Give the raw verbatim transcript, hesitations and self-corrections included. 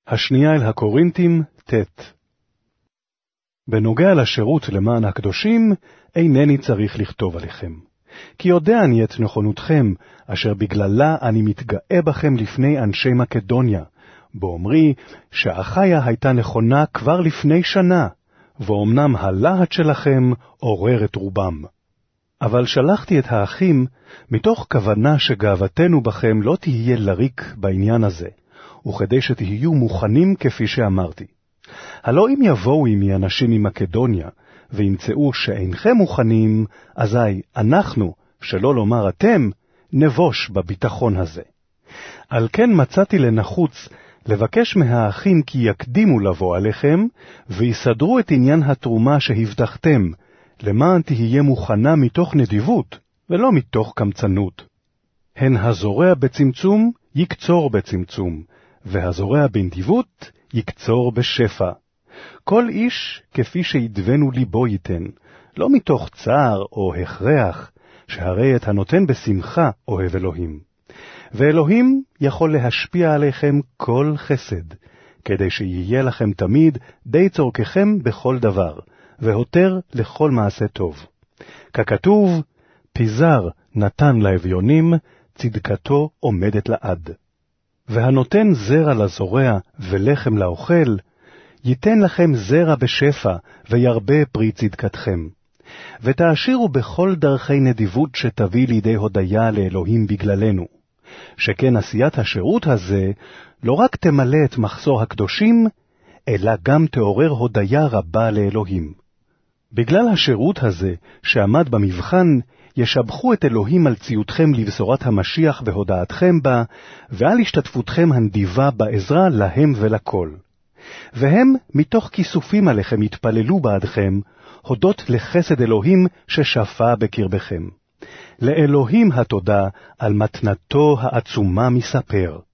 השנייה אל הקורינתים, ת'. בנוגע לשירות למען הקדושים, אינני צריך לכתוב עליכם. כי יודע אני את נכונותכם, אשר בגללה אני מתגאה בכם לפני אנשי מקדוניה, באומרי שאחיה הייתה נכונה כבר לפני שנה, ואומנם הלהט שלכם עורר את רובם. אבל שלחתי את האחים מתוך כוונה שגאוותנו בכם לא תהיה לריק בעניין הזה, וכדי שתהיו מוכנים כפי שאמרתי. הלא אם יבואו עמי אנשים ממקדוניה, וימצאו שאינכם מוכנים, אזי אנחנו, שלא לומר אתם, נבוש בביטחון הזה. על כן מצאתי לנחוץ לבקש מהאחים כי יקדימו לבוא עליכם, ויסדרו את עניין התרומה שהבטחתם, למען תהיה מוכנה מתוך נדיבות, ולא מתוך קמצנות. הן הזורע בצמצום, יקצור בצמצום, והזורע בנדיבות, יקצור בשפע. כל איש כפי שידבנו ליבו ייתן, לא מתוך צער או הכרח, שהרי את הנותן בשמחה אוהב אלוהים. ואלוהים יכול להשפיע עליכם כל חסד, כדי שיהיה לכם תמיד די צורככם בכל דבר, והותר לכל מעשה טוב. ככתוב, פיזר נתן לאביונים, צדקתו עומדת לעד. והנותן זרע לזורע ולחם לאוכל, ייתן לכם זרע בשפע, וירבה פרי צדקתכם. ותעשירו בכל דרכי נדיבות שתביא לידי הודיה לאלוהים בגללנו. שכן עשיית השירות הזה לא רק תמלא את מחסור הקדושים, אלא גם תעורר הודיה רבה לאלוהים. בגלל השירות הזה שעמד במבחן, ישבחו את אלוהים על ציותכם לבשורת המשיח והודעתכם בה, ועל השתתפותכם הנדיבה בעזרה להם ולכל. והם מתוך כיסופים עליכם יתפללו בעדכם, הודות לחסד אלוהים ששפע בקרבכם. לאלוהים התודה על מתנתו העצומה מספר.